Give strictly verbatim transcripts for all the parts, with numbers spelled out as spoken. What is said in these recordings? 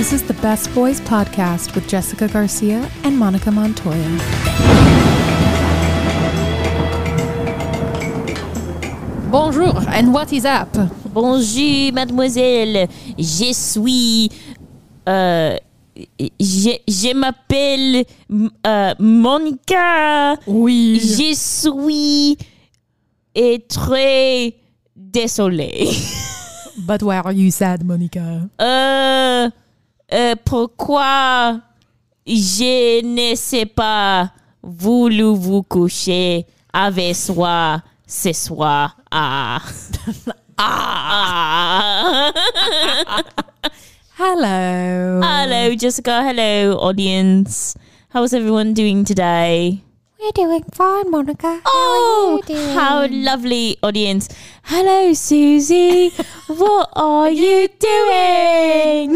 This is the Best Boys podcast with Jessica Garcia and Monica Montoya. Bonjour, and what is up? Bonjour, mademoiselle. Je suis... Euh, je, je m'appelle euh, Monica. Oui. Je suis et très désolée. But why are you sad, Monica? Euh, euh, pourquoi je ne sais pas voulu vous coucher avec soi ce soir? Ah. ah. Hello. Hello, Jessica. Hello, audience. How's everyone doing today? We're doing fine, Monica. Oh, how lovely, audience. Hello, Susie. What are you doing?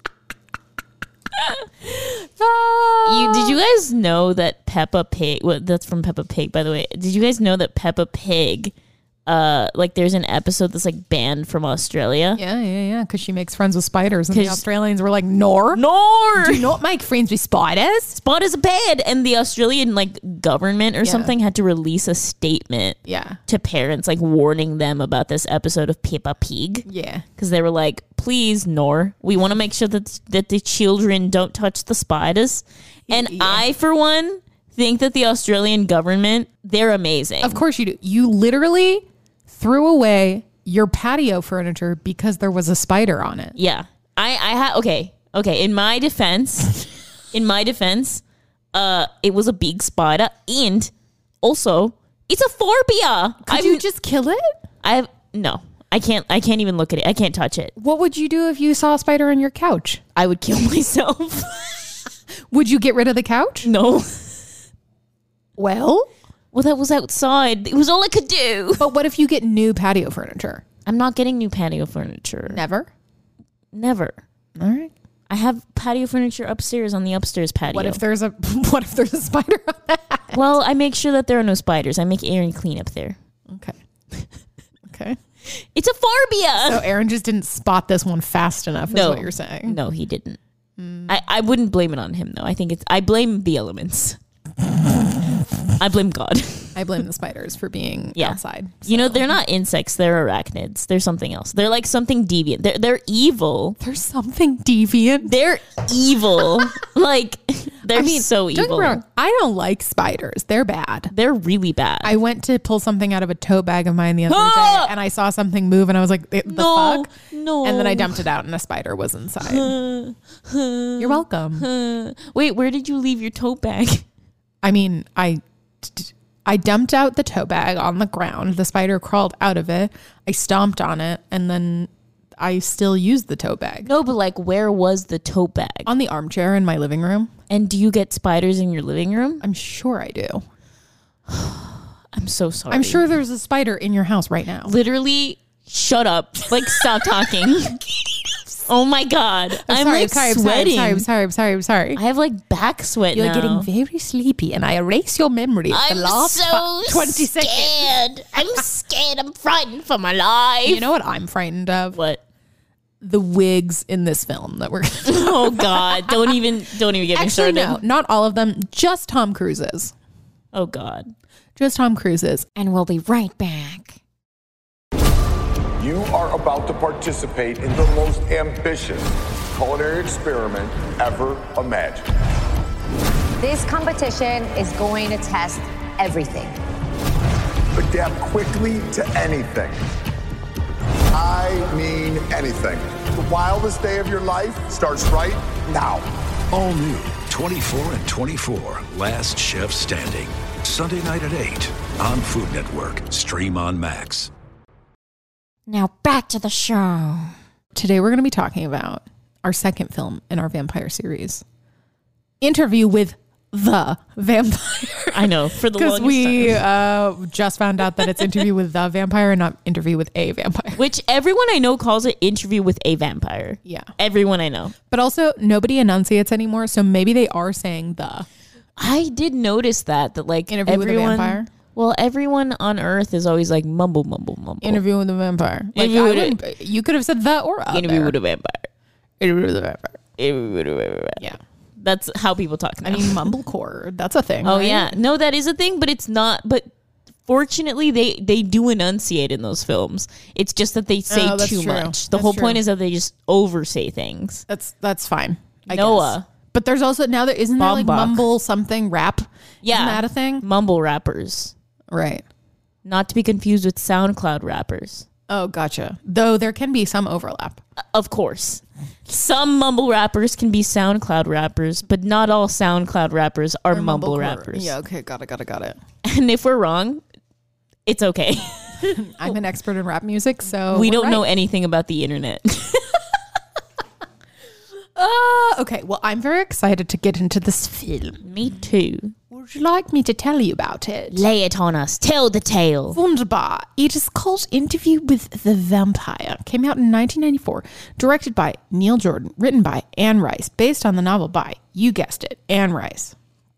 you, did you guys know that Peppa Pig, well, that's from Peppa Pig, by the way. Did you guys know that Peppa Pig, uh, like there's an episode that's like banned from Australia? Yeah, yeah, yeah, because she makes friends with spiders. And the Australians were like, nor. Nor. Do not make friends with spiders. Spiders are bad. And the Australian like government or Yeah. something had to release a statement Yeah. to parents, like warning them about this episode of Peppa Pig. Yeah. Because they were like, please, Nor, we want to make sure that that the children don't touch the spiders. And Yeah. I, for one, think that the Australian government, they're amazing. Of course you do. You literally threw away your patio furniture because there was a spider on it. Yeah. I, I had, okay, okay. In my defense, in my defense, uh, it was a big spider. And also, it's a phobia. Could I've, you just kill it? I've, no, I can't, I can't even look at it. I can't touch it. What would you do if you saw a spider on your couch? I would kill myself. Would you get rid of the couch? No. Well, Well, that was outside. It was all I could do. but what if you get new patio furniture? I'm not getting new patio furniture. Never. Never. All right. I have patio furniture upstairs on the upstairs patio. What if there's a what if there's a spider on that? Well, I make sure that there are no spiders. I make Aaron clean up there. Okay. Okay. It's a phobia. So Aaron just didn't spot this one fast enough, is No. what you're saying. No, he didn't. I, I wouldn't blame it on him, though. I think it's, I blame the elements. I blame God. I blame the spiders for being Yeah. outside. You know, they're not insects. They're arachnids. They're something else. They're like something deviant. They're, they're evil. There's something deviant. They're evil. like, they're I mean, so don't get me evil. wrong, I don't like spiders. They're bad. They're really bad. I went to pull something out of a tote bag of mine the other Ah! day and I saw something move and I was like, the No, fuck? no. And then I dumped it out and a spider was inside. You're welcome. Wait, where did you leave your tote bag? I mean, I I dumped out the tote bag on the ground. The spider crawled out of it. I stomped on it and then I still used the tote bag. No, but like, where was the tote bag? On the armchair in my living room. And do you get spiders in your living room? I'm sure I do. I'm so sorry. I'm sure there's a spider in your house right now. Literally, shut up. Like, stop talking. Oh my God. I'm, I'm sorry, like sorry, sweating. I'm sorry, I'm sorry, I'm sorry, I'm sorry. I have like back sweat You're now. getting very sleepy and I erase your memory of I'm the last so fi- twenty seconds. scared. I'm scared. I'm frightened for my life. You know what I'm frightened of? What? The wigs in this film that we're Oh God. Don't even, don't even get me Actually, started. no, not all of them, just Tom Cruise's. Oh God. Just Tom Cruise's. And we'll be right back. You are about to participate in the most ambitious culinary experiment ever imagined. This competition is going to test everything. Adapt quickly to anything. I mean anything. The wildest day of your life starts right now. All new twenty-four and twenty-four Last Chef Standing. Sunday night at eight on Food Network. Stream on Max. Now back to the show. Today we're going to be talking about our second film in our vampire series. Interview with the Vampire. I know, for the Because longest we time. uh, just found out that it's Interview with the Vampire and not Interview with a Vampire. Which everyone I know calls it Interview with a Vampire. Yeah. Everyone I know. But also, nobody enunciates anymore, so maybe they are saying the. I did notice that, that like Interview with a everyone, Vampire? Well, everyone on Earth is always like mumble, mumble, mumble. Interview with the Vampire. Like, Interview I with a- wouldn't- you could have said the or a Interview there. with a Vampire. Interview with the Vampire. Yeah. That's how people talk now. I mean, mumblecore, that's a thing. oh right? yeah, no, that is a thing, but it's not. But fortunately, they they do enunciate in those films. It's just that they say Oh, that's too true. much. The That's whole true. point is that they just oversay things. That's that's fine. I Noah. guess. But there's also now there isn't there like Baumbach. mumble something rap. Yeah, Isn't that a thing? Mumble rappers, Right. not to be confused with SoundCloud rappers. Oh, gotcha. Though there can be some overlap. Of course. Some mumble rappers can be SoundCloud rappers, but not all SoundCloud rappers are Or mumble mumblecore. rappers. Yeah. Okay. Got it. Got it. Got it. And if we're wrong, it's okay. I'm an expert in rap music, so we we're don't right. know anything about the internet. Uh, okay. Well, I'm very excited to get into this film. Me too. Would you like me to tell you about it? Lay it on us. Tell the tale. Wunderbar. It is called Interview with the Vampire. Came out in nineteen ninety-four. Directed by Neil Jordan. Written by Anne Rice. Based on the novel by, you guessed it, Anne Rice.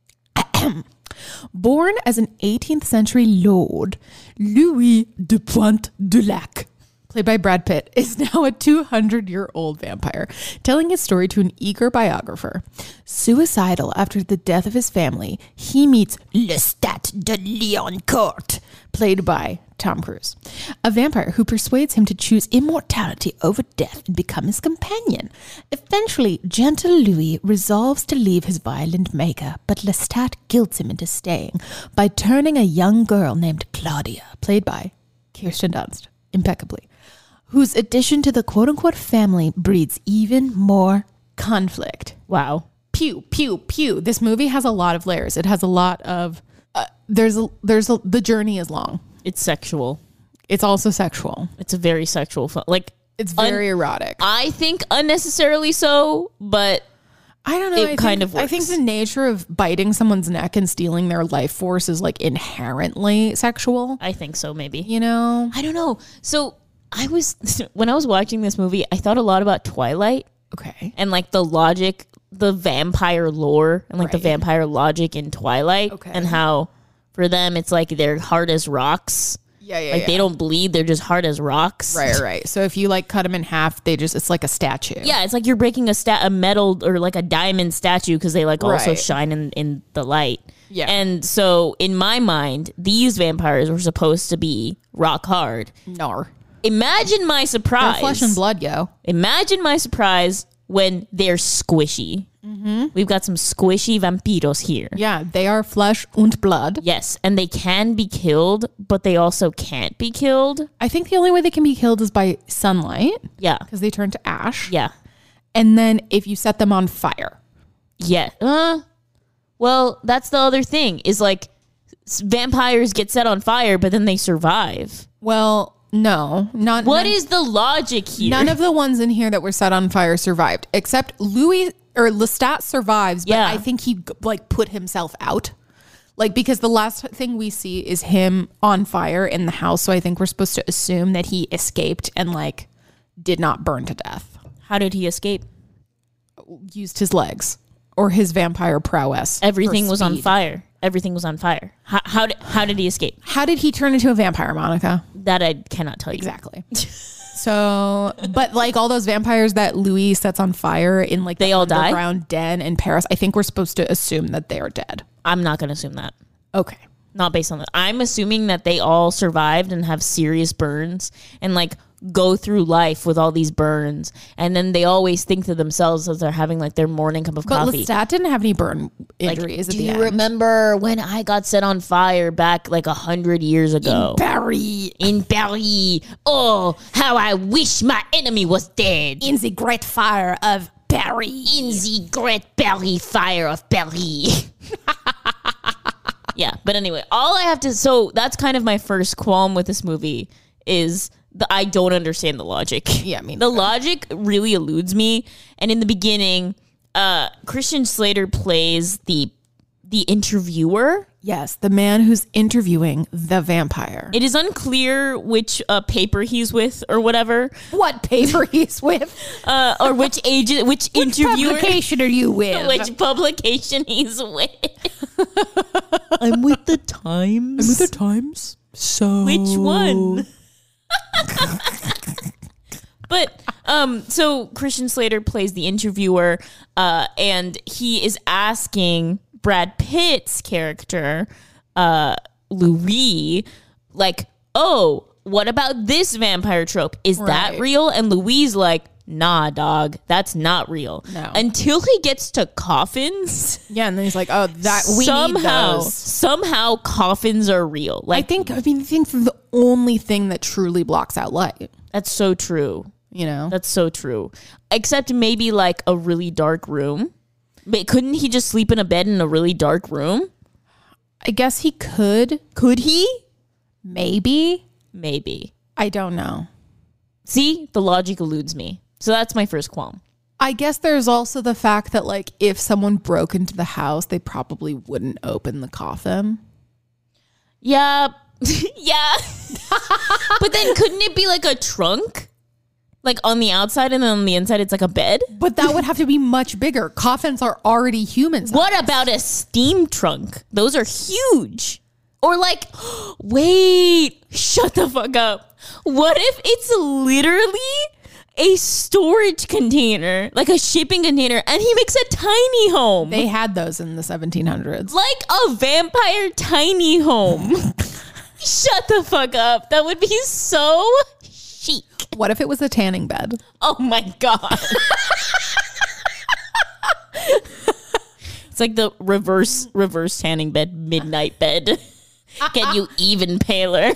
Born as an eighteenth century lord, Louis de Pointe de Lac, played by Brad Pitt, is now a two hundred year old vampire, telling his story to an eager biographer. Suicidal after the death of his family, he meets Lestat de Lioncourt, played by Tom Cruise, a vampire who persuades him to choose immortality over death and become his companion. Eventually, gentle Louis resolves to leave his violent maker, but Lestat guilts him into staying by turning a young girl named Claudia, played by Kirsten Dunst, impeccably, whose addition to the quote-unquote family breeds even more conflict. Wow. Pew, pew, pew. This movie has a lot of layers. It has a lot of, uh, there's, a, there's, a, the journey is long. It's sexual. It's also sexual. It's a very sexual film. Like, It's very erotic. I think unnecessarily so, but I don't know. it I think, kind of I think works. the nature of biting someone's neck and stealing their life force is like inherently sexual. I think so, maybe. You know? I don't know. So I was, when I was watching this movie, I thought a lot about Twilight Okay. and like the logic, the vampire lore and like the Right. vampire logic in Twilight. Okay. And how for them it's like they're hard as rocks. Yeah, yeah, Like yeah. they don't bleed, they're just hard as rocks. Right, right. So if you like cut them in half, they just, it's like a statue. Yeah, it's like you're breaking a sta- a metal or like a diamond statue because they like also Right. shine in, in the light. Yeah. And so in my mind, these vampires were supposed to be rock hard. Nar. Imagine my They're surprise. flesh and blood, yo. Imagine my surprise when they're squishy. Mm-hmm. We've got some squishy vampiros here. Yeah, they are flesh and blood. Yes, and they can be killed, but they also can't be killed. I think the only way they can be killed is by sunlight Yeah. because they turn to ash. Yeah. And then if you set them on fire. Yeah. Uh, well, that's the other thing is like s- vampires get set on fire, but then they survive. Well, no, not What none, is the logic here? none of the ones in here that were set on fire survived, except Louis or Lestat survives. But Yeah. I think he like put himself out, like because the last thing we see is him on fire in the house. So I think we're supposed to assume that he escaped and like did not burn to death. How did he escape? Used his legs or his vampire prowess. for Everything was on speed. fire. Everything was on fire. How, how, did, how did he escape? How did he turn into a vampire, Monica? That I cannot tell you. Exactly. So, but like all those vampires that Louis sets on fire in like They the all die? underground den in Paris, I think we're supposed to assume that they are dead. I'm not going to assume that. Okay. Not based on that. I'm assuming that they all survived and have serious burns and like go through life with all these burns. And then they always think to themselves as they're having like their morning cup of But coffee. Lestat didn't have any burn Like, injuries do at the you end. remember when I got set on fire back like a hundred years ago? Barry In Paris. Oh, how I wish my enemy was dead. in the great fire of Barry. In the great Paris fire of Paris. Yeah, but anyway, all I have to, so that's kind of my first qualm with this movie is the, I don't understand the logic. Yeah, me The neither. logic really eludes me. And in the beginning, uh, Christian Slater plays the the interviewer. Yes, the man who's interviewing the vampire. It is unclear which uh, paper he's with or whatever, what paper he's with? uh, or which agent, which, Which interviewer, publication are you with? which publication he's with. I'm with the Times. With the Times. So Which one? But Um, so Christian Slater plays the interviewer, uh, and he is asking Brad Pitt's character, uh, Louis, like, oh, what about this vampire trope? Is Right. that real? And Louis like, nah, dog, that's not real. No. Until he gets to coffins. Yeah, and then he's like, oh, that we somehow, need those. somehow coffins are real. I Like, think, I mean, I think the only thing that truly blocks out light, that's so true. you know? That's so true. Except maybe like a really dark room. But couldn't he just sleep in a bed in a really dark room? I guess he could. Could he? Maybe. Maybe. I don't know. See, the logic eludes me. So that's my first qualm. I guess there's also the fact that, like, if someone broke into the house, they probably wouldn't open the coffin. Yeah. yeah. But then couldn't it be like a trunk? Like on the outside and then on the inside it's like a bed? But that would have to be much bigger. Coffins are already humans. What about a steam trunk? Those are huge. Or like, wait, shut the fuck up. What if it's literally a storage container, like a shipping container, and he makes a tiny home? They had those in the seventeen hundreds. Like a vampire tiny home. Shut the fuck up. That would be so chic. What if it was a tanning bed? Oh my God. It's like the reverse reverse tanning bed, midnight bed. Get you even paler.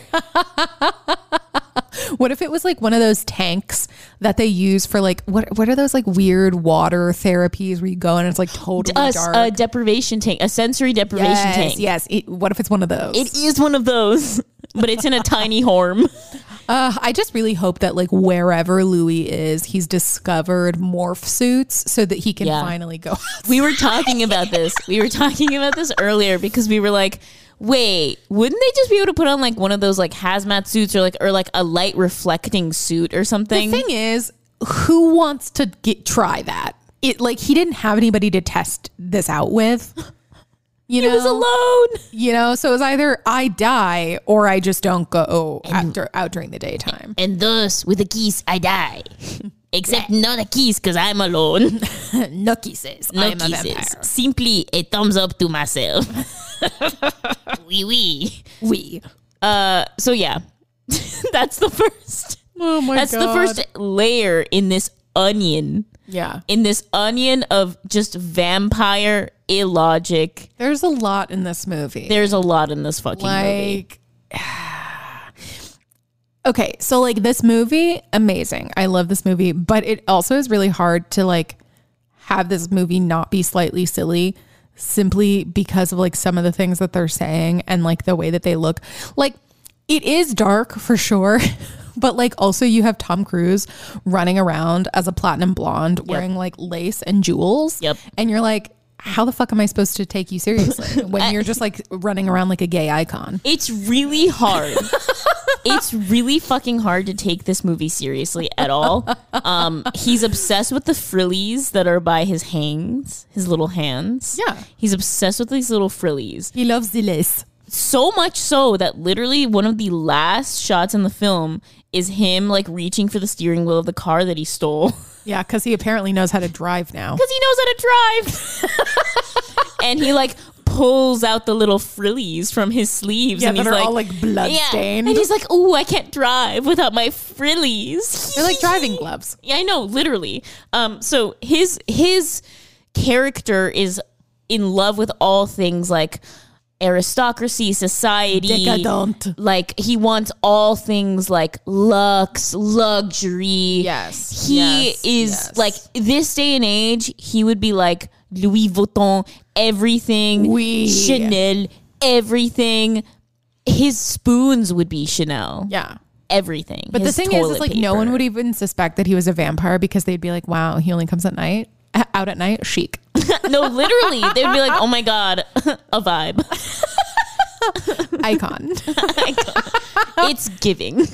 What if it was like one of those tanks that they use for like, what what are those like weird water therapies where you go and it's like totally A, dark? a deprivation tank, a sensory deprivation yes, tank. yes. It- what if it's one of those? It is one of those, but it's in a tiny home. Uh, I just really hope that like wherever Louis is, he's discovered morph suits so that he can Yeah. finally go outside. We were talking about this. We were talking about this earlier because we were like, wait, wouldn't they just be able to put on like one of those like hazmat suits or like or like a light reflecting suit or something? The thing is, who wants to get try that? It like he didn't have anybody to test this out with. You He know, was alone. You know, so it's either I die or I just don't go after out during the daytime. And thus, with the keys, I die. Except not a kiss because I'm alone. No kisses. No I am a kisses. vampire. Simply a thumbs up to myself. Wee wee. We. Uh, so yeah, that's the first. Oh my that's the first layer in this onion. Yeah. In this onion of just vampire illogic. There's a lot in this movie. There's a lot in this fucking movie. like okay, so like this movie, amazing. I love this movie, but it also is really hard to like have this movie not be slightly silly simply because of like some of the things that they're saying and like the way that they look. Like it is dark for sure, but like also you have Tom Cruise running around as a platinum blonde wearing like lace and jewels. Yep. And you're like, how the fuck am I supposed to take you seriously when you're just like running around like a gay icon? It's really hard. It's really fucking hard to take this movie seriously at all. Um, he's obsessed with the frillies that are by his hands, his little hands. Yeah. He's obsessed with these little frillies. He loves the lace. So much so that literally one of the last shots in the film is him like reaching for the steering wheel of the car that he stole. Yeah, because he apparently knows how to drive now. Because he knows how to drive. And he like pulls out the little frillies from his sleeves. Yeah, and that he's are like, all like blood stained. And he's like, oh, I can't drive without my frillies. They're like driving gloves. Yeah, I know, literally. Um, so his his character is in love with all things like aristocracy, society. Decadent. Like he wants all things like lux, luxury. Yes. He Yes. is Yes. like this day and age, he would be like Louis Vuitton, everything, Oui. Chanel, everything. His spoons would be Chanel. Yeah. Everything. But His the thing is, is toilet like no one paper. would even suspect that he was a vampire because they'd be like, wow, he only comes at night, out at night, chic. No, literally, they'd be like, "Oh my god, a vibe, Icon. it's giving."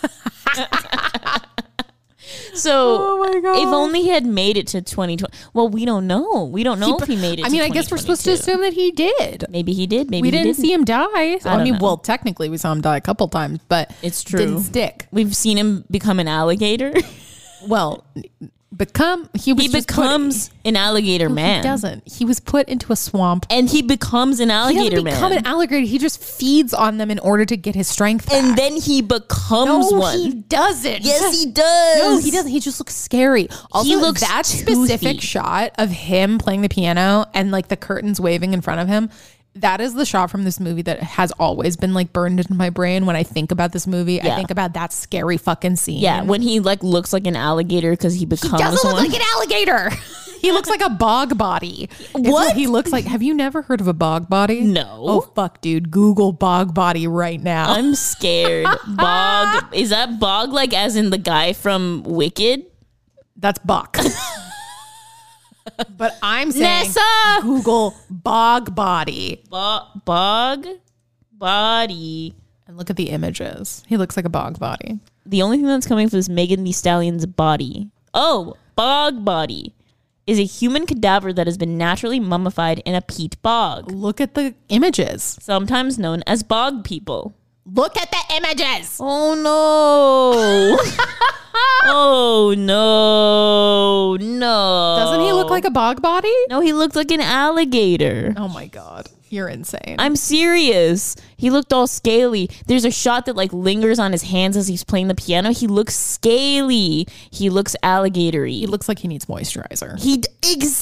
So, Oh my God. if only he had made it to twenty twenty. Well, we don't know. We don't know if he made it. I to mean, I guess we're supposed to twenty twenty-two. assume that he did. Maybe he did. Maybe We he didn't didn't. see him die. I, don't mean, know. well, technically we saw him die a couple times, but It's true. didn't stick. We've seen him become an alligator. Well, become he was He just becomes put, an alligator man. He doesn't. He was put into a swamp. And he becomes an He alligator doesn't become man. an alligator. He just feeds on them in order to get his strength back. and then he becomes no, one. he doesn't. Yes, he does. No, he doesn't. He just looks scary. Also, He looks that toothy. specific shot of him playing the piano and like the curtains waving in front of him. That is the shot from this movie that has always been like burned into my brain. When I think about this movie, I Yeah. think about that scary fucking scene. Yeah, when he like looks like an alligator because he becomes He doesn't look one. like an alligator. He looks like a bog body. Is What? he looks like? Have you never heard of a bog body? No. Oh fuck, dude. Google bog body right now. I'm scared. Bog. Is that Bog like as in the guy from Wicked? That's Buck. But I'm saying Nessa! Google bog body Bo- bog body. and look at the images. He looks like a bog body. The only thing that's coming from this Megan Thee Stallion's body. Oh, bog body is a human cadaver that has been naturally mummified in a peat bog, Look at the images. sometimes known as bog people. Look at the images. Oh no. Oh no. No. Doesn't he look like a bog body? No, he looked like an alligator. Oh my god. You're insane. I'm serious. He looked all scaly. There's a shot that like lingers on his hands as he's playing the piano. He looks scaly. He looks alligatory. he looks like he needs moisturizer. He d-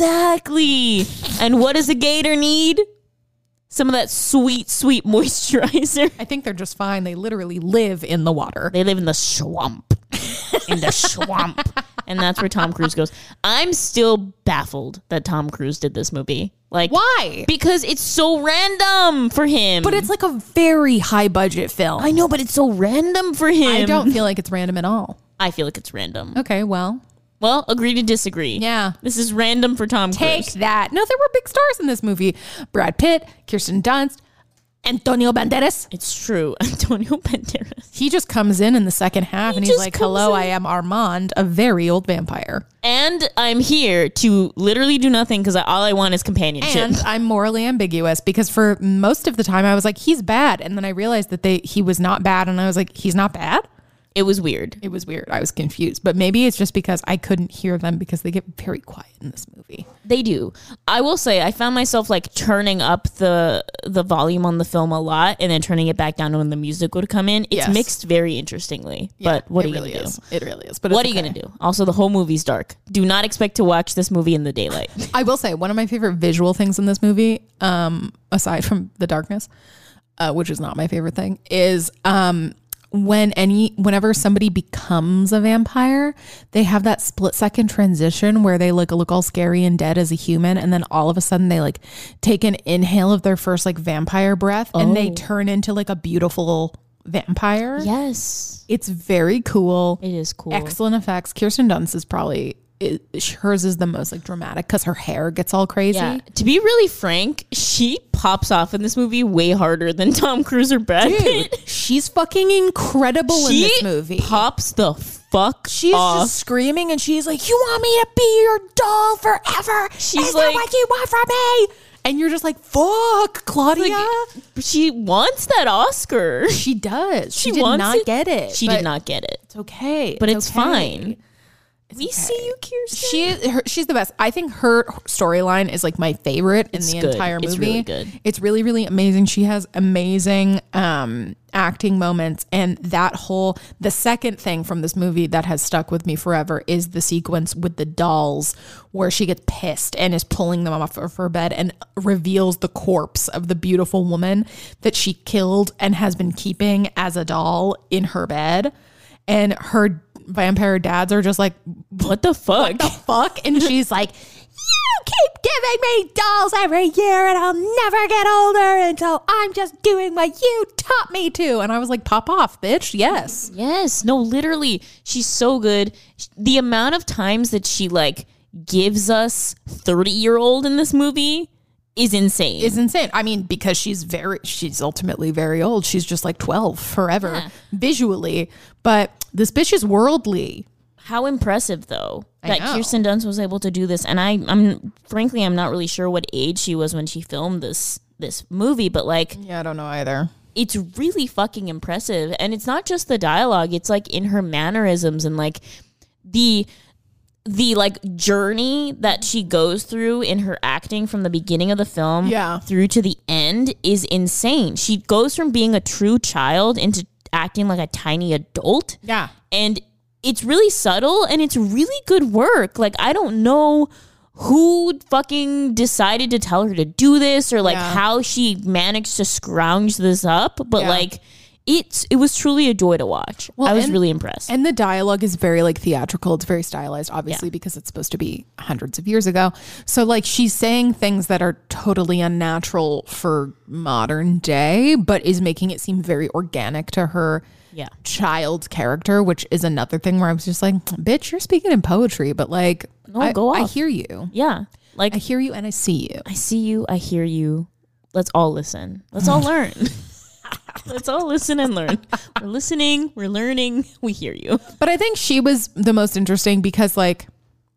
exactly. And what does a gator need? Some of that sweet, sweet moisturizer. I think they're just fine. They literally live in the water. They live in the swamp. In the swamp. And that's where Tom Cruise goes. I'm still baffled that Tom Cruise did this movie. Like, Why? because it's so random for him. But it's like a very high budget film. I know, but it's so random for him. I don't feel like it's random at all. I feel like it's random. Okay, well, Well, agree to disagree. Yeah. This is random for Tom take Cruise. that. No, there were big stars in this movie. Brad Pitt, Kirsten Dunst, Antonio Banderas. It's true. Antonio Banderas. He just comes in in the second half He and he's just like, comes hello, in. I am Armand, a very old vampire. And I'm here to literally do nothing because all I want is companionship. And I'm morally ambiguous because for most of the time I was like, he's bad. And then I realized that they he was not bad. And I was like, he's not bad? It was weird. It was weird. I was confused. But maybe it's just because I couldn't hear them because they get very quiet in this movie. They do. I will say I found myself like turning up the the volume on the film a lot and then turning it back down when the music would come in. It's Yes. mixed very interestingly. but what it are you really gonna is. do? It really is. But What are it's you okay. gonna do? Also, the whole movie's dark. Do not expect to watch this movie in the daylight. I will say one of my favorite visual things in this movie, um, aside from the darkness, uh, which is not my favorite thing, is um, when any whenever somebody becomes a vampire, they have that split second transition where they look look all scary and dead as a human, and then all of a sudden they like take an inhale of their first like vampire breath, and they Oh. turn into like a beautiful vampire. Yes, It's very cool. it is cool. Excellent effects. Kirsten Dunst is probably it, hers is the most like dramatic because her hair gets all crazy. Yeah. To be really frank, she pops off in this movie way harder than Tom Cruise or Brad Dude, Pitt. she's fucking incredible in She this movie. pops the fuck She's off. just screaming and she's like, "You want me to be your doll forever? She's Is like- that what you want from me?" And you're just like, "Fuck, Claudia." Like, she wants that Oscar. she does. She, She did wants not it. get it. She but did not get it. It's okay. But it's okay. fine. We see you, Kirsten. She her, she's the best. I think her storyline is like my favorite in It's the good. entire movie. It's really good. It's really really amazing. She has amazing um acting moments, and that whole the second thing from this movie that has stuck with me forever is the sequence with the dolls where she gets pissed and is pulling them off of her bed and reveals the corpse of the beautiful woman that she killed and has been keeping as a doll in her bed, and her vampire dads are just like, What the fuck? the fuck? And she's like, "You keep giving me dolls every year and I'll never get older, and so I'm just doing what you taught me to." And I was like, "Pop off, bitch." Yes. Yes. No, literally. She's so good. The amount of times that she like gives us thirty year old in this movie is insane. Is insane. I mean, because she's very, she's ultimately very old. She's just like twelve forever Yeah. visually. But this bitch is worldly. How impressive though I that know. Kirsten Dunst was able to do this. And I, I'm frankly, I'm not really sure what age she was when she filmed this this movie, but like Yeah, I don't know either. it's really fucking impressive. And it's not just the dialogue, it's like in her mannerisms and like the the like journey that she goes through in her acting from the beginning of the film Yeah. through to the end is insane. She goes from being a true child into acting like a tiny adult. Yeah. And it's really subtle and it's really good work. Like, I don't know who fucking decided to tell her to do this or like Yeah. how she managed to scrounge this up, but Yeah. like it's it was truly a joy to watch. Well, I was and- really impressed. And the dialogue is very like theatrical. It's very stylized, obviously, Yeah. because it's supposed to be hundreds of years ago. So like she's saying things that are totally unnatural for modern day, but is making it seem very organic to her Yeah. child's character, which is another thing where I was just like, bitch, you're speaking in poetry, but like, No, I, go I off. hear you. Yeah. Like I hear you and I see you. I see you, I hear you. Let's all listen. Let's all learn. Let's all listen and learn. We're listening, we're learning, we hear you. But I think she was the most interesting because like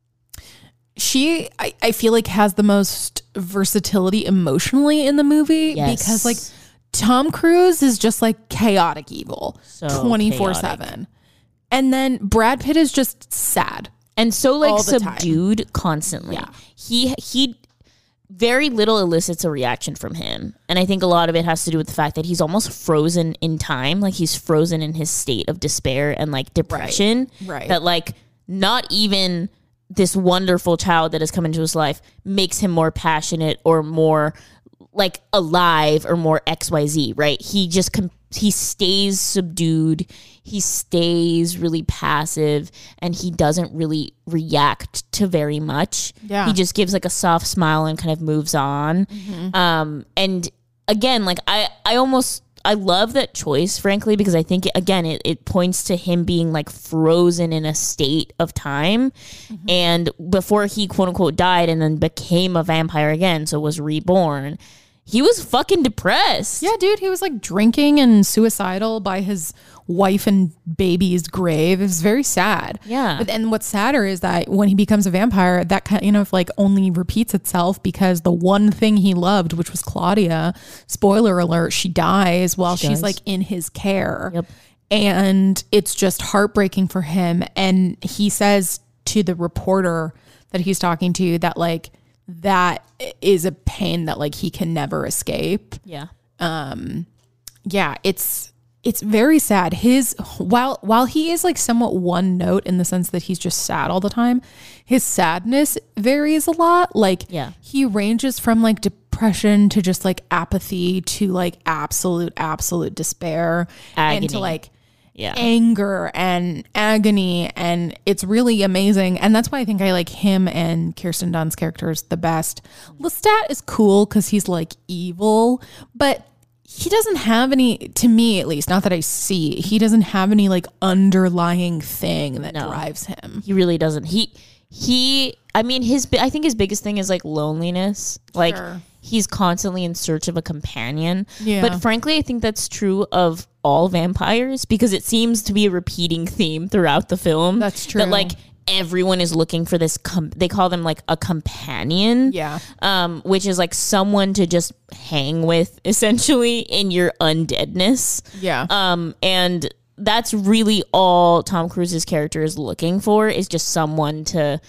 she I, I feel like has the most versatility emotionally in the movie Yes. because like Tom Cruise is just like chaotic evil So twenty-four seven. And then Brad Pitt is just sad. And so like All the time. subdued constantly. Yeah. He he very little elicits a reaction from him. And I think a lot of it has to do with the fact that he's almost frozen in time. Like he's frozen in his state of despair and like depression. Right. That like not even this wonderful child that has come into his life makes him more passionate or more like alive or more X Y Z, right? He just com- he stays subdued, he stays really passive, and he doesn't really react to very much. Yeah. He just gives like a soft smile and kind of moves on. Um, and again, like I, I almost I love that choice, frankly, because I think again it, it points to him being like frozen in a state of time, and before he quote unquote died and then became a vampire again, so was reborn. He was fucking depressed. Yeah, dude, he was like drinking and suicidal by his wife and baby's grave. It was very sad. Yeah. But, and what's sadder is that when he becomes a vampire, that kind you know, of like only repeats itself because the one thing he loved, which was Claudia, spoiler alert, she dies while She she's does. like in his care. Yep. And it's just heartbreaking for him. And he says to the reporter that he's talking to that like that is a pain that like he can never escape. Yeah. Yeah, it's it's very sad. His while while he is like somewhat one note in the sense that he's just sad all the time, his sadness varies a lot. Like Yeah. he ranges from like depression to just like apathy to like absolute absolute despair and Agony. to like Yeah. anger and agony, and it's really amazing. And that's why I think I like him and Kirsten Dunst's characters the best. Lestat is cool because he's like evil, but he doesn't have any, to me at least, not that I see, he doesn't have any like underlying thing that No. drives him. He really doesn't. He he I mean his bi- I think his biggest thing is like loneliness. Like Sure. he's constantly in search of a companion. Yeah. But frankly, I think that's true of all vampires because it seems to be a repeating theme throughout the film. That's true. That like everyone is looking for this com- they call them like a companion. Yeah. Um which is like someone to just hang with essentially in your undeadness. Yeah. Um, and that's really all Tom Cruise's character is looking for is just someone to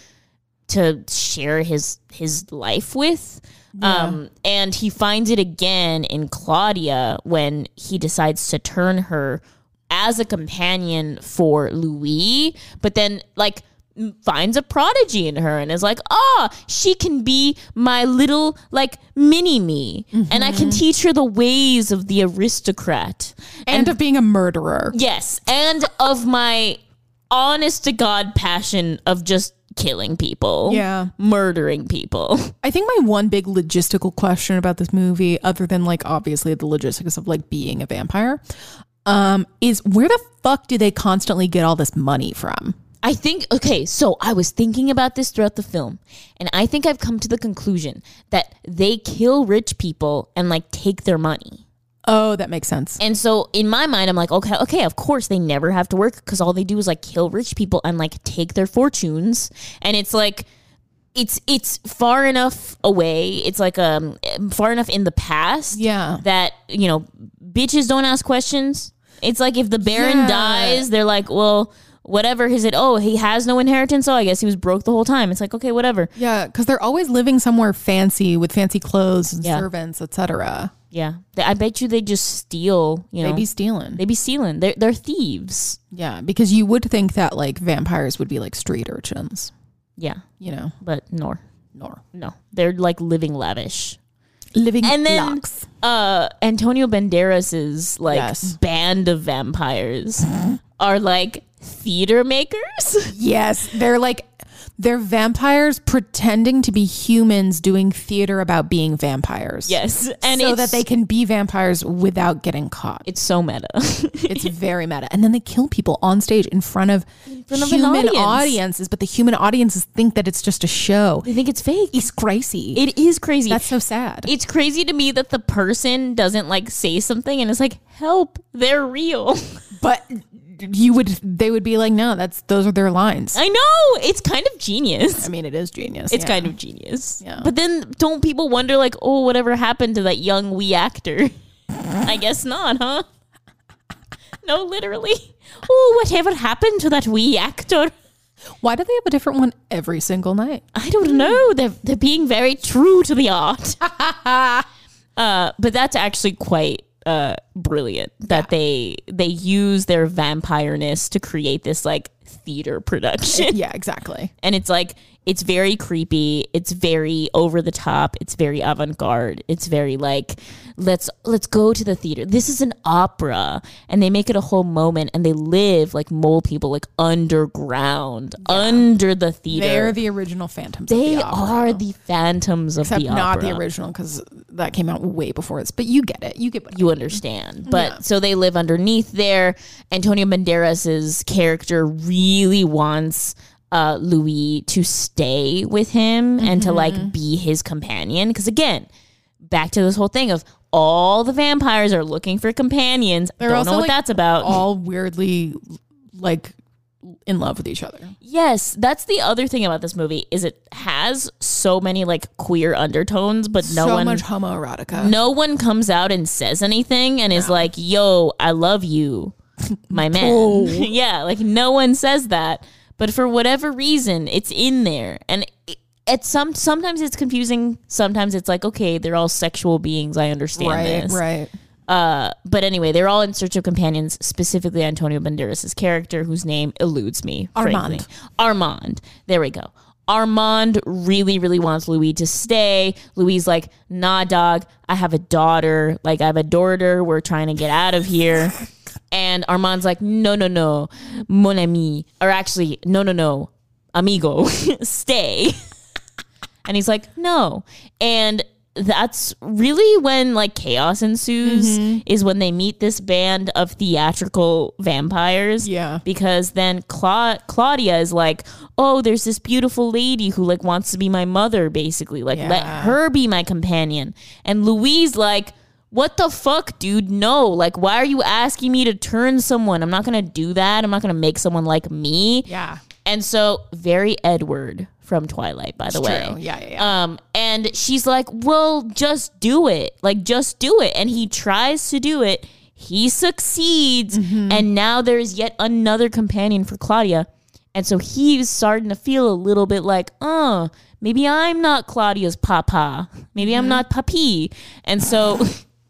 to share his his life with. Um, and he finds it again in Claudia when he decides to turn her as a companion for Louis, but then like m- finds a prodigy in her and is like, ah, she can be my little like mini me, and I can teach her the ways of the aristocrat. and of being a murderer. Yes, and of my honest to God passion of just killing people. Yeah. Murdering people. I think my one big logistical question about this movie, other than like obviously the logistics of like being a vampire, um, is where the fuck do they constantly get all this money from? I think, okay, so I was thinking about this throughout the film, and I think I've come to the conclusion that they kill rich people and like take their money. Oh, that makes sense. And so in my mind, I'm like, okay, okay, of course they never have to work because all they do is like kill rich people and like take their fortunes. And it's like, it's it's far enough away. It's like um far enough in the past. Yeah. That, you know, bitches don't ask questions. It's like if the Baron Yeah. dies, they're like, well, whatever is it? Oh, he has no inheritance. Oh, I guess he was broke the whole time. It's like, okay, whatever. Yeah, because they're always living somewhere fancy with fancy clothes and Yeah. servants, et cetera. Yeah, They- I bet you they just steal. You know, They be stealing. they be stealing. They're they're thieves. Yeah, because you would think that like vampires would be like street urchins, Yeah, you know, but no, nor no, they're like living lavish. living And then locks. uh Antonio Banderas's like Yes. band of vampires are like theater makers. Yes, they're like they're vampires pretending to be humans doing theater about being vampires. Yes, and so it's, that they can be vampires without getting caught. it's so meta. It's very meta. And then they kill people on stage in front of, front of an human audience. audiences, but the human audiences think that it's just a show. I think it's fake. It's crazy. It is crazy. That's so sad. It's crazy to me that the person doesn't like say something and it's like, help, they're real. But you would, they would be like, no, that's, those are their lines. I know. It's kind of genius. I mean, it is genius. It's yeah. kind of genius. Yeah. But then don't people wonder like, oh, whatever happened to that young wee actor? I guess not, huh? No, literally. Oh, whatever happened to that wee actor? Why do they have a different one every single night? I don't know. They're they're being very true to the art. uh, but that's actually quite uh, brilliant that they they use their vampireness to create this like theater production. Yeah, exactly. And it's like, it's very creepy. It's very over the top. It's very avant-garde. It's very like, let's let's go to the theater. This is an opera. And they make it a whole moment and they live like mole people, like underground, under the theater. They're the original Phantoms They of the opera. are the phantoms of Except the not opera. the original, because that came out way before this. But you get it. You get what I You mean. understand. But Yeah. so they live underneath there. Antonio Banderas's character really wants uh, Louis to stay with him and to Mm-hmm. like be his companion. Because again, back to this whole thing of all the vampires are looking for companions. They're Don't also, know what like, that's about. all weirdly like in love with each other. Yes, that's the other thing about this movie is it has so many like queer undertones, but no so one much homoerotica. no one comes out and says anything and is like, yo, I love you, my man. Yeah, like no one says that. But for whatever reason, it's in there. And it, it's some sometimes it's confusing. Sometimes it's like, okay, they're all sexual beings. I understand right, this. right. Uh, but anyway, they're all in search of companions, specifically Antonio Banderas' character, whose name eludes me. Armand. Frankly. Armand. There we go. Armand really, really wants Louis to stay. Louis like, nah, dog, I have a daughter. Like, I have a daughter. We're trying to get out of here. And Armand's like, no, no, no, mon ami. Or actually, no, no, no, amigo, stay. And he's like, no. And that's really when like chaos ensues, Mm-hmm. is when they meet this band of theatrical vampires. Yeah. Because then Cla- Claudia is like, oh, there's this beautiful lady who like wants to be my mother, basically. Like, let Yeah. her be my companion. And Louise like, what the fuck, dude? No. Like, why are you asking me to turn someone? I'm not going to do that. I'm not going to make someone like me. Yeah. And so, very Edward from Twilight, by the way. True. Yeah, yeah, yeah. Um, and she's like, well, just do it. Like, just do it. And he tries to do it. He succeeds. Mm-hmm. And now there's yet another companion for Claudia. And so he's starting to feel a little bit like, oh, maybe I'm not Claudia's papa. Maybe Mm-hmm. I'm not papi. And so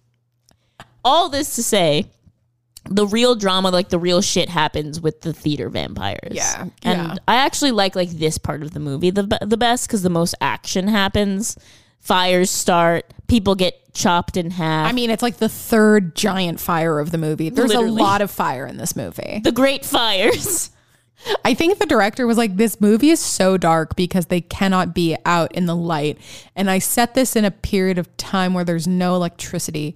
all this to say, the real drama, like the real shit happens with the theater vampires. Yeah, And yeah. I actually like like this part of the movie the, be- the best because the most action happens. Fires start. People get chopped in half. I mean, it's like the third giant fire of the movie. There's Literally. a lot of fire in this movie. the great fires. I think the director was like, this movie is so dark because they cannot be out in the light. And I set this in a period of time where there's no electricity.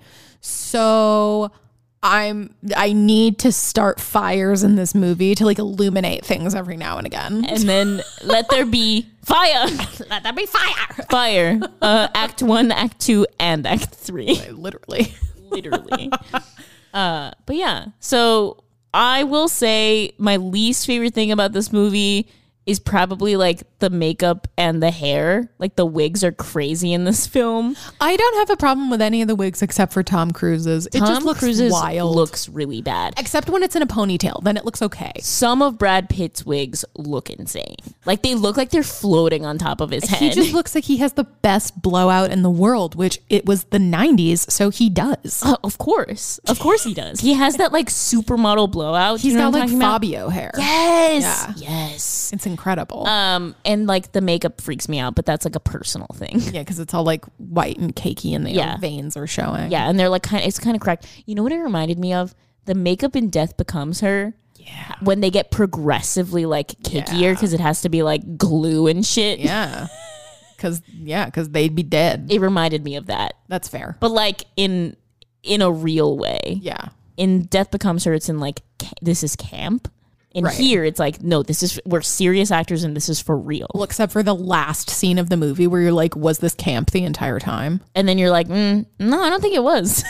So I'm I need to start fires in this movie to like illuminate things every now and again. And then let there be fire. Let there be fire. Fire. Uh, act one, act two, and act three. Literally. Literally. uh, but yeah, so I will say my least favorite thing about this movie is probably like the makeup and the hair. Like the wigs are crazy in this film. I don't have a problem with any of the wigs except for Tom Cruise's. It Tom just looks Cruise's wild. looks really bad. Except when it's in a ponytail, then it looks okay. Some of Brad Pitt's wigs look insane. Like they look like they're floating on top of his head. He just looks like he has the best blowout in the world, which it was the nineties, so he does. Uh, of course. Of course he does. He has that like supermodel blowout. He's you know got what I'm like talking about? Fabio hair. Yes. Yeah. Yes. It's incredible. Um, and like the makeup freaks me out, but that's like a personal thing. yeah, because it's all like white and cakey and the Yeah. veins are showing. Yeah, and they're like kind of it's kind of cracked. You know what it reminded me of? The makeup in Death Becomes Her. Yeah. When they get progressively like cakeier because it has to be like glue and shit. Yeah. Because, yeah, because they'd be dead. It reminded me of that. That's fair. But like in in a real way. Yeah. In Death Becomes Her, it's in like ca- this is camp. And Right. here it's like, no, this is we're serious actors and this is for real. Well, except for the last scene of the movie where you're like, was this camp the entire time? And then you're like, mm, no, I don't think it was.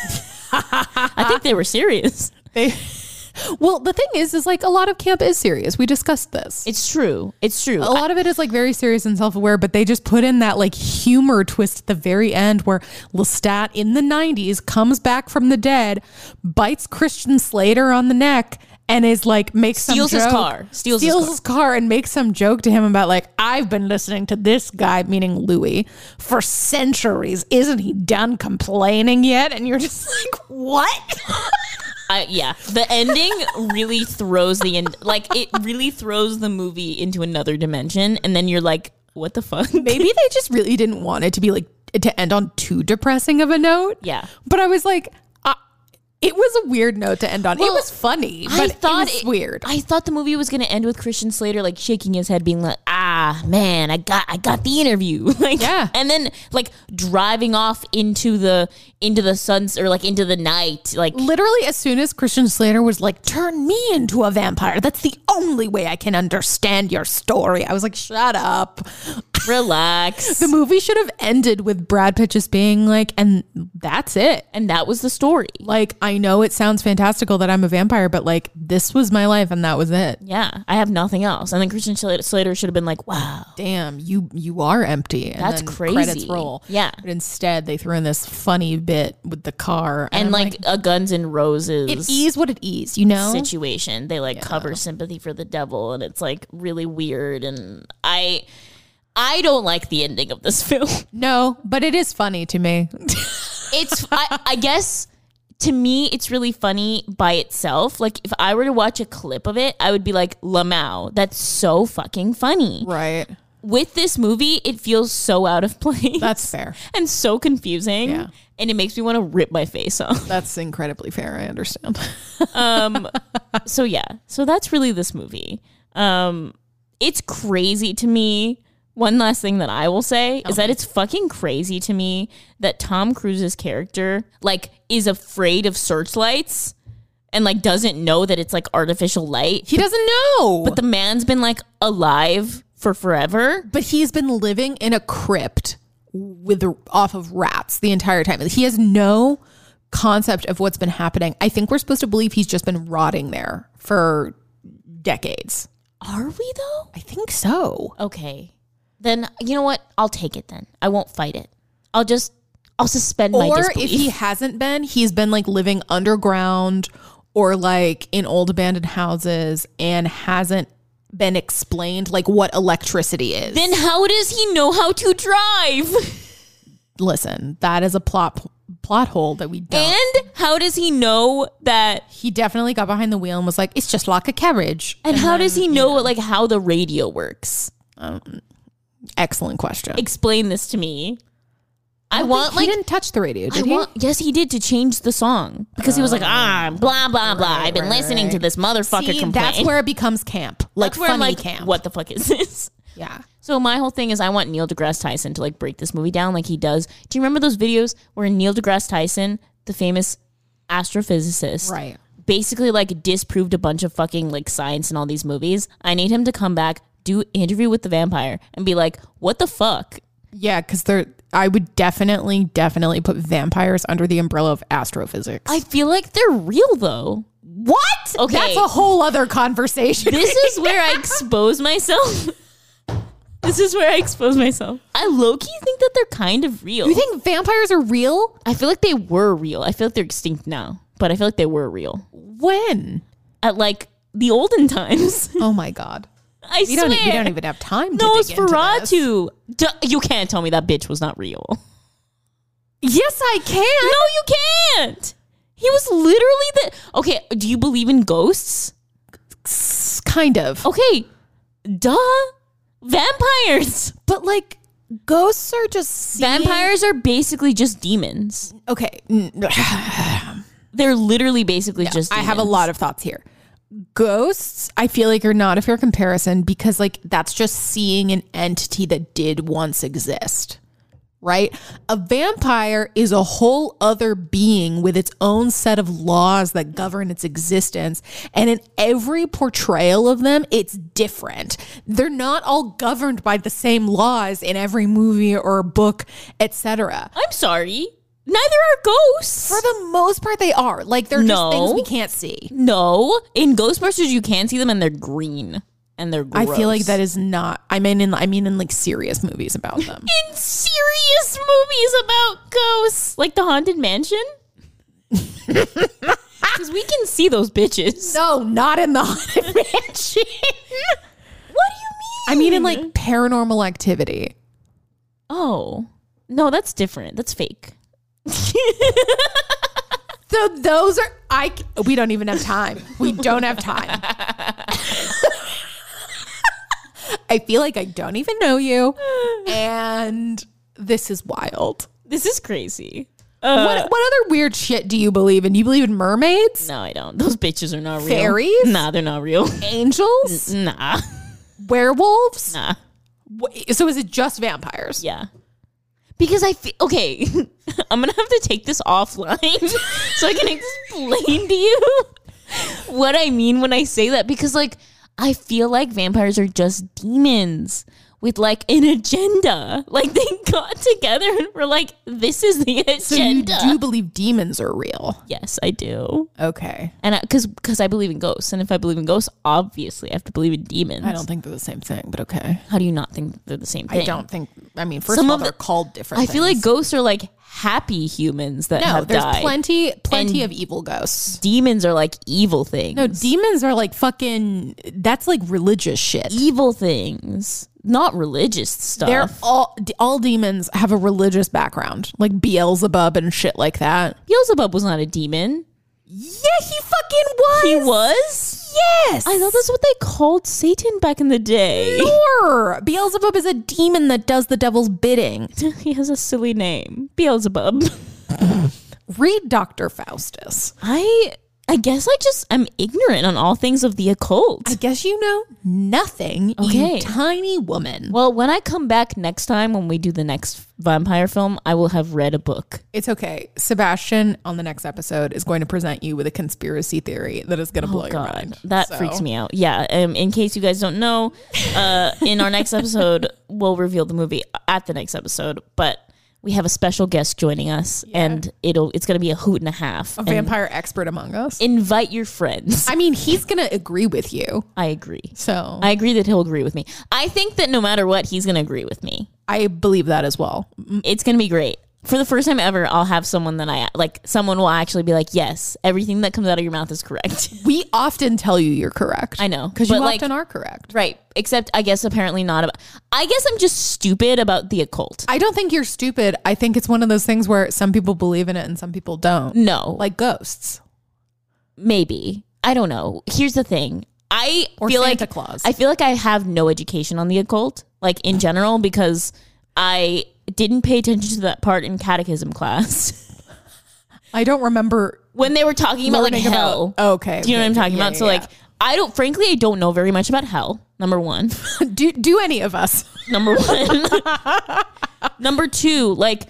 I think they were serious. They, well, the thing is, is like a lot of camp is serious. We discussed this. It's true. It's true. A lot of it is like very serious and self-aware, but they just put in that like humor twist at the very end where Lestat in the nineties comes back from the dead, bites Christian Slater on the neck, and is like makes Steals some his joke, car. Steals his steals car. his car and makes some joke to him about like, I've been listening to this guy, meaning Louis, for centuries. Isn't he done complaining yet? And you're just like, what? I, yeah, the ending really throws the end. Like it really throws the movie into another dimension, and then you're like, "What the fuck?" Maybe they just really didn't want it to be like to end on too depressing of a note. Yeah. But I was like, uh, it was a weird note to end on. Well, it was funny, but I thought it was it- weird. I thought the movie was going to end with Christian Slater like shaking his head, being like, "Ah, man, I got, I got the interview." Like, Yeah. and then like driving off into the into the suns or like into the night, like Literally, as soon as Christian Slater was like, turn me into a vampire, that's the only way I can understand your story. I was like, shut up. relax. The movie should have ended with Brad Pitt just being like, and that's it. And that was the story. Like, I know it sounds fantastical that I'm a vampire, but like, this was my life and that was it. Yeah, I have nothing else. And then Christian Slater Slater should have been like, "Wow, Damn, you you are empty. And That's then crazy. Credits roll. Yeah. But instead, they threw in this funny bit with the car. and I'm like, a Guns N' Roses it is what it is, you know? situation. They like cover Sympathy for the Devil, and it's like really weird. And I, I don't like the ending of this film. No, but it is funny to me. It's, I, I guess, to me, it's really funny by itself. Like if I were to watch a clip of it, I would be like, Lamau, that's so fucking funny. Right. With this movie, it feels so out of place. That's fair. and so confusing. Yeah. And it makes me want to rip my face off. That's incredibly fair. I understand. Um, so yeah, so that's really this movie. Um, it's crazy to me. One last thing that I will say is that it's fucking crazy to me that Tom Cruise's character like is afraid of searchlights and like doesn't know that it's like artificial light. He doesn't know. But the man's been like alive for forever. But he's been living in a crypt with the, off of rats the entire time. He has no concept of what's been happening. I think we're supposed to believe he's just been rotting there for decades. Are we though? I think so. Okay. Then you know what? I'll take it then. I won't fight it. I'll just I'll suspend my Or disbelief. if he hasn't been, he's been like living underground or like in old abandoned houses and hasn't been explained like what electricity is. Then how does he know how to drive? Listen, that is a plot plot hole that we don't. And how does he know that? He definitely got behind the wheel and was like, it's just like a carriage. And, how does he know like how the radio works? Excellent question. Explain this to me. I, don't want think- like he didn't touch the radio, I did he? want yes he did to change the song because he was like ah blah blah blah. I've been right, listening to right. this motherfucker See, complain. that's where it becomes camp, like That's where funny I'm like, camp. what the fuck is this? Yeah. So my whole thing is I want Neil deGrasse Tyson to like break this movie down like he does. Do you remember those videos where Neil deGrasse Tyson, the famous astrophysicist, Right. basically like disproved a bunch of fucking like science in all these movies? I need him to come back, do Interview with the Vampire, and be like, what the fuck? Yeah, because they're. I would definitely, definitely put vampires under the umbrella of astrophysics. I feel like they're real though. what? Okay. That's a whole other conversation. This is where I expose myself. This is where I expose myself. I low-key think that they're kind of real. You think vampires are real? I feel like they were real. I feel like they're extinct now, but I feel like they were real When? at like the olden times. Oh my god. I We swear. don't. We don't even have time. to dig into this. Nosferatu. Duh, you can't tell me that bitch was not real. Yes, I can. No, you can't. He was literally the. Okay, do you believe in ghosts? Kind of. Okay, duh. Vampires. But like, ghosts are just seeing- Vampires are basically just demons. Okay. They're literally basically just I demons. have a lot of thoughts here. Ghosts, I feel like, are not a fair comparison because like that's just seeing an entity that did once exist. Right? A vampire is a whole other being with its own set of laws that govern its existence. And in every portrayal of them, it's different. They're not all governed by the same laws in every movie or book, et cetera. I'm sorry. Neither are ghosts. For the most part, they are. Like, they're No. just things we can't see. No. In Ghostbusters, you can see them and they're green. And they're gross. I feel like that is not. I mean, in I mean, in like serious movies about them. in serious movies about ghosts, like The Haunted Mansion. Because we can see those bitches. No, not in the Haunted Mansion. What do you mean? I mean, in like Paranormal Activity. Oh no, that's different. That's fake. So those are I. We don't even have time. We don't have time. I feel like I don't even know you, and this is wild. This is crazy. Uh, what what other weird shit do you believe in? Do you believe in mermaids? No, I don't. Those bitches are not real. Fairies? Nah, they're not real. Angels? Nah, Werewolves? nah. Wh- So is it just vampires? Yeah. Because I feel okay. I'm gonna have to take this offline so I can explain to you what I mean when I say that. Because like I feel like vampires are just demons with like an agenda. Like they got together and were like, "This is the agenda." So you do believe demons are real? Yes, I do. Okay. And because because I believe in ghosts, and if I believe in ghosts, obviously I have to believe in demons. I don't think they're the same thing, but okay. How do you not think they're the same thing? I don't think. I mean, first Some of all, of the- they're called different. I feel like things. ghosts are like happy humans that no. have There's died. plenty, plenty And of evil ghosts. Demons are like evil things. No, demons are like fucking. That's like religious shit. evil things, not religious stuff. They're all all demons have a religious background, like Beelzebub and shit like that. Beelzebub was not a demon. Yeah, he fucking was. He was? Yes. I thought that's what they called Satan back in the day. Sure. Beelzebub is a demon that does the devil's bidding. He has a silly name. Beelzebub. Read Doctor Faustus. I I guess I just am ignorant on all things of the occult. I guess you know nothing, Okay. you tiny woman. Well, when I come back next time when we do the next vampire film, I will have read a book. It's okay. Sebastian on the next episode is going to present you with a conspiracy theory that is going to blow your mind. That So- freaks me out. Yeah. Um, in case you guys don't know, uh, in our next episode, we'll reveal the movie at the next episode. But we have a special guest joining us, and it'll it's going to be a hoot and a half. A And vampire expert among us. invite your friends. I mean, he's going to agree with you. I agree. So I agree that he'll agree with me. I think that no matter what, he's going to agree with me. I believe that as well. It's going to be great. For the first time ever, I'll have someone that I like. Someone will actually be like, "Yes, everything that comes out of your mouth is correct." We often tell you you're correct. I know, Because you but, like- often are correct. Right. Except, I guess apparently not about. I guess I'm just stupid about the occult. I don't think you're stupid. I think it's one of those things where some people believe in it and some people don't. No, Like ghosts. maybe. I don't know. Here's the thing. I Or feel Santa like Claus. I feel like I have no education on the occult, like in general, because I didn't pay attention to that part in catechism class I don't remember when they were talking about like learning hell. about. Okay. Do you know what I'm okay, talking yeah, about? yeah, so yeah. like, I don't. Frankly, I don't know very much about hell. Number one. do do any of us? Number one. Number two, like,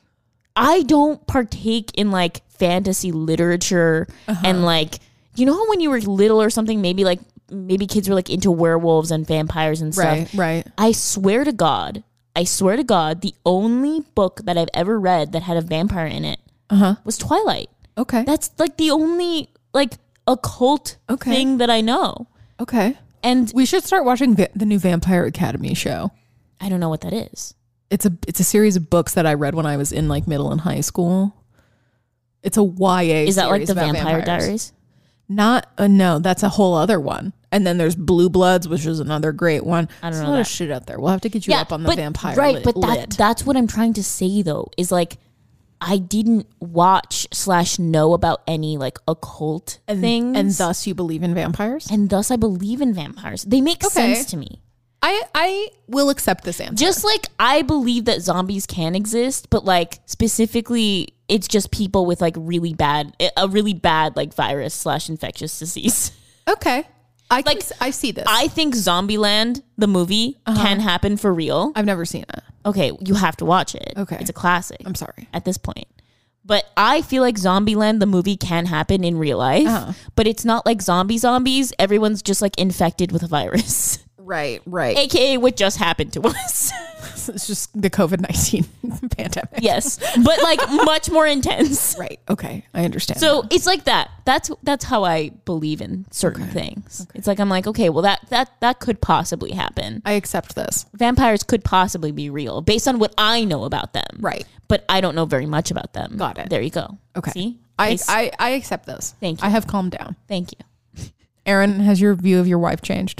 I don't partake in like fantasy literature and like, you know how when you were little or something, maybe like maybe kids were like into werewolves and vampires and stuff. Right, right. I swear to God, I swear to God, the only book that I've ever read that had a vampire in it Uh-huh. was Twilight. Okay. That's like the only like occult Okay. thing that I know. okay. And We should start watching va- the new Vampire Academy show. I don't know what that is. It's a it's a series of books that I read when I was in like middle and high school. It's a Y A. Is that like series the about Vampire vampires. Diaries? Not uh, no, that's a whole other one. And then there's Blue Bloods, which is another great one. I don't There's know a lot of that. shit out there. We'll have to get you up on the but, vampire right? lit, but that lit. that's what I'm trying to say though. Is like I didn't watch slash know about any like occult and, things, and thus you believe in vampires. and thus I believe in vampires. They make Okay. sense to me. I I will accept this answer. Just like I believe that zombies can exist, but like specifically, it's just people with like really bad, a really bad like virus slash infectious disease. okay. I can, Like, s- I see this. I think Zombieland, the movie, can happen for real. I've never seen it. Okay, you have to watch it. Okay. It's a classic. I'm sorry. At this point. But I feel like Zombieland, the movie, can happen in real life. Uh-huh. But it's not like zombie zombies. Everyone's just like infected with a virus. Right, right. A K A what just happened to us. It's just the COVID nineteen pandemic. Yes. But like much more intense. Right. Okay. I understand. So it's like that. That's that's how I believe in certain things. It's like I'm like, okay, well that that that could possibly happen. I accept this. Vampires could possibly be real based on what I know about them. Right. But I don't know very much about them. Got it. There you go. Okay. See? I, Case- I, I accept this. Thank you. I have calmed down. Thank you. Aaron, has your view of your wife changed?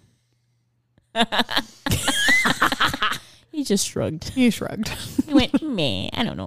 He just shrugged. He shrugged. He went, meh, I don't know.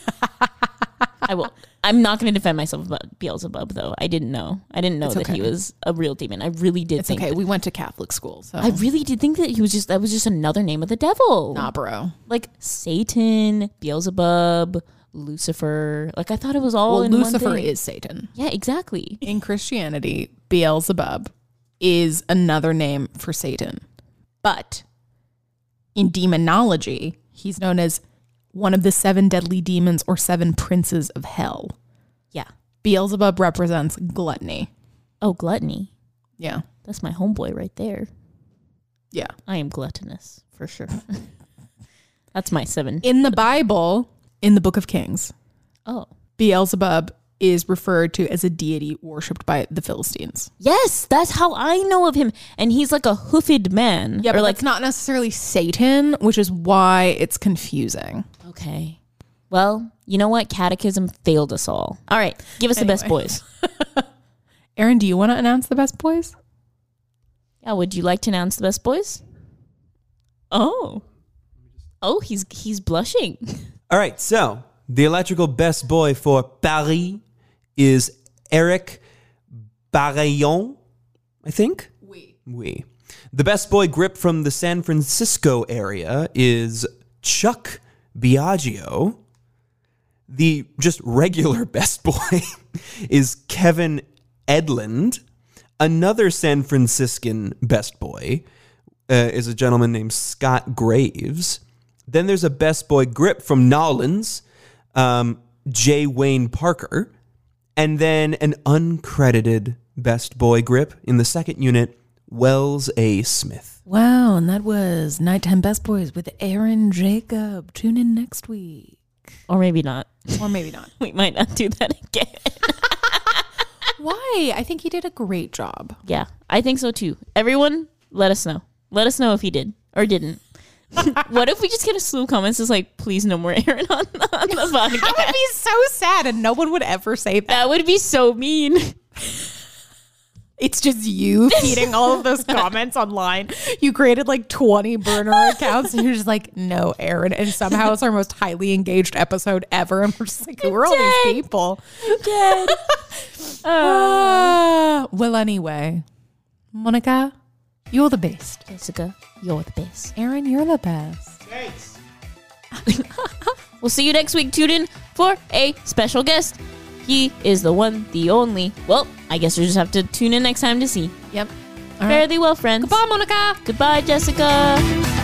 I will. I'm not going to defend myself about Beelzebub, though. I didn't know. I didn't know It's that he okay. was a real demon. I really did It's think. okay. that- We went to Catholic school, so I really did think that he was just, that was just another name of the devil. nah, bro. Like Satan, Beelzebub, Lucifer. Like I thought it was all Well, in one Lucifer thing. is Satan. Yeah, exactly. In Christianity, Beelzebub is another name for Satan. But in demonology, he's known as one of the seven deadly demons or seven princes of hell. Yeah. Beelzebub represents gluttony. Oh, gluttony. Yeah. That's my homeboy right there. Yeah. I am gluttonous for sure. That's my seven. In the Bible, in the Book of Kings, Oh. Beelzebub is referred to as a deity worshipped by the Philistines. Yes, that's how I know of him. And he's like a hoofed man. Yeah, or but like, like not necessarily Satan, which is why it's confusing. okay. Well, you know what? Catechism failed us all. All right. Give us the best Anyway. boys. Aaron, do you want to announce the best boys? Yeah. Would you like to announce the best boys? Oh. Oh, he's he's blushing. All right, so the electrical best boy for Paris is Eric Barillon, I think? Oui. Oui. The best boy grip from the San Francisco area is Chuck Biagio. The just regular best boy is Kevin Edlund. Another San Franciscan best boy uh, is a gentleman named Scott Graves. Then there's a best boy grip from Nolans, um, J. Wayne Parker. And then an uncredited best boy grip in the second unit, Wells A. Smith. Wow, and that was Nighttime Best Boys with Aaron Jacob. Tune in next week. Or maybe not. Or maybe not. We might not do that again. Why? I think he did a great job. Yeah, I think so too. Everyone, let us know. Let us know if he did or didn't. What if we just get a slew of comments that's like, please no more Aaron on, on the podcast? That would be so sad, and no one would ever say that. That would be so mean. It's just you feeding all of those comments online. You created like twenty burner accounts, and you're just like, no, Aaron. And somehow it's our most highly engaged episode ever. And we're just like, who are all these people? Dead. Uh, well, anyway, Monica, you're the best. Jessica, you're the best. Aaron, you're the best. We'll see you next week. Tune in for a special guest. He is the one, the only. Well, I guess you just have to tune in next time to see. Yep. Fare thee well, friends. Goodbye, Monica. Goodbye, Jessica.